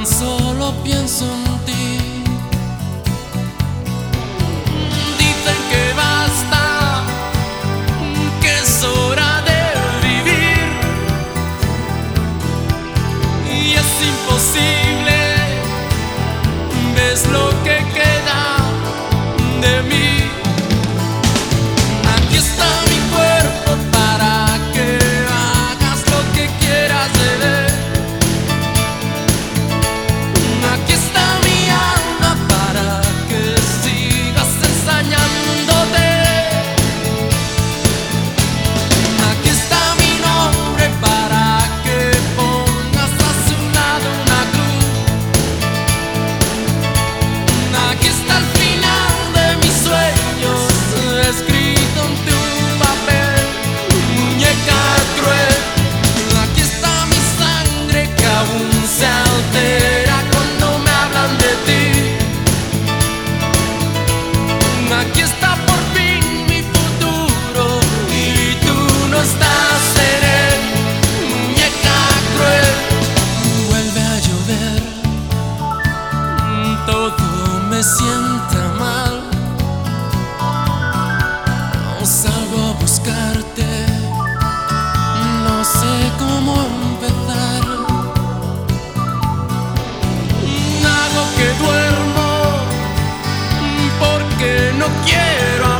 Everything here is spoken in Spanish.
tan solo pienso en ti. Dicen que basta, que es hora de vivir, y es imposible, ves lo que queda de mí. Aquí está mi cuerpo para que hagas lo que quieras de él. Aquí está mi alma para que sigas ensañándote. Aquí está mi nombre para que pongas a su lado una cruz. Aquí está el final de mis sueños escrito en tu papel, muñeca cruel. Aquí está mi sangre que aún se altera cuando me hablan de ti. Aquí está por fin mi futuro y tú no estás en él, muñeca cruel. Vuelve a llover, todo me sienta mal. No salgo a buscarte, no sé cómo empezar. Hago que duermo porque no quiero